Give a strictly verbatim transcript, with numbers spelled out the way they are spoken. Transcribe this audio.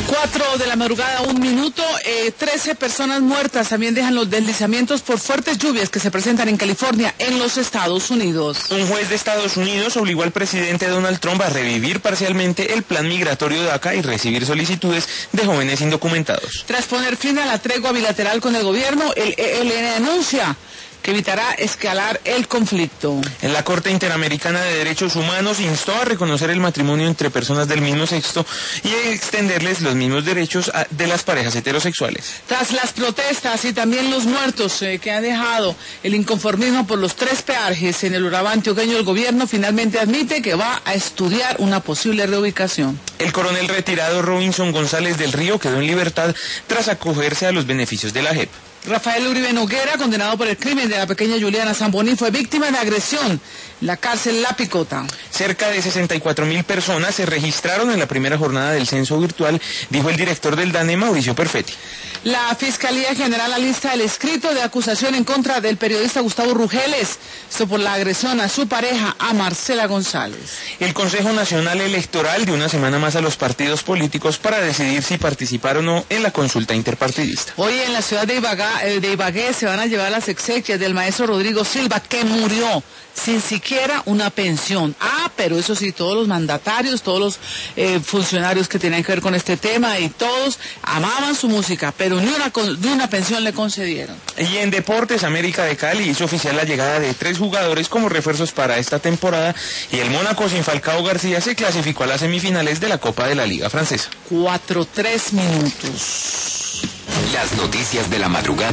Cuatro de la madrugada, un minuto, eh, trece personas muertas. También dejan los deslizamientos por fuertes lluvias que se presentan en California, en los Estados Unidos. Un juez de Estados Unidos obligó al presidente Donald Trump a revivir parcialmente el plan migratorio de DACA y recibir solicitudes de jóvenes indocumentados. Tras poner fin a la tregua bilateral con el gobierno, el E L N anuncia que evitará escalar el conflicto. En la Corte Interamericana de Derechos Humanos instó a reconocer el matrimonio entre personas del mismo sexo y a extenderles los mismos derechos a, de las parejas heterosexuales. Tras las protestas y también los muertos eh, que ha dejado el inconformismo por los tres peajes en el Urabá antioqueño, el gobierno finalmente admite que va a estudiar una posible reubicación. El coronel retirado Robinson González del Río quedó en libertad tras acogerse a los beneficios de la J E P. Rafael Uribe Noguera, condenado por el crimen de la pequeña Juliana Zamboní, fue víctima de agresión en la cárcel La Picota. Cerca de sesenta y cuatro mil personas se registraron en la primera jornada del censo virtual, dijo el director del DANE, Mauricio Perfetti. La Fiscalía General alista el escrito de acusación en contra del periodista Gustavo Rugeles, esto por la agresión a su pareja, a Marcela González. El Consejo Nacional Electoral dio una semana más a los partidos políticos para decidir si participar o no en la consulta interpartidista. Hoy en la ciudad de Ibagué, de Ibagué se van a llevar las exequias del maestro Rodrigo Silva, que murió sin siquiera una pensión. Ah, pero eso sí, todos los mandatarios, todos los eh, funcionarios que tenían que ver con este tema y todos amaban su música, pero ni una, ni una pensión le concedieron. Y en deportes, América de Cali hizo oficial la llegada de tres jugadores como refuerzos para esta temporada y el Mónaco sin Falcao García se clasificó a las semifinales de la Copa de la Liga Francesa. Cuatro, tres minutos. Las noticias de la madrugada.